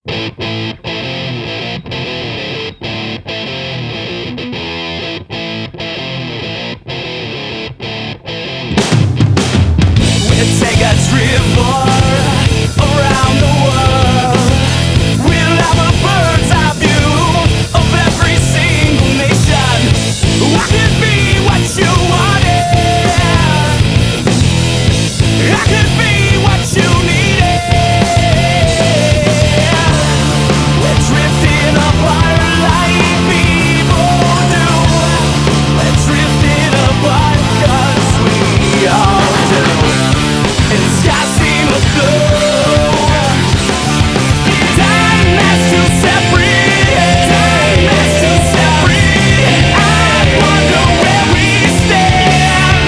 Take a trip around the world. We'll have a bird's eye view of every single nation. I could be what you wanted. I could be what you needed. We're drifting apart like people do. We're drifting apart 'cause we all do. And the sky seems blue. Time has to separate. Time has to separate. I wonder where we stand.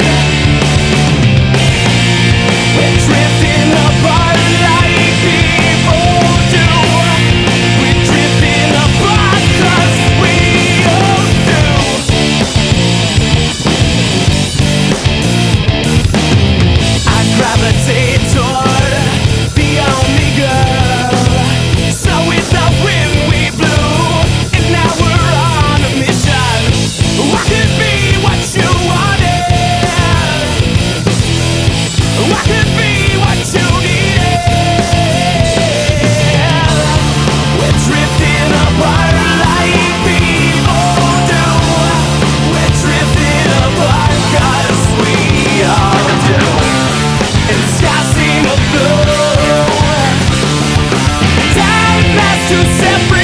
We're drifting apart like people do. We're drifting apart 'cause we all do. I gravitate toward the only girl. So with the wind we blew, and now we're on a mission. I could be what you wanted. I could be what you needed. We're drifting apart like people do. We're drifting apart 'cause we all do. And the sky seems blue. Time has to separate.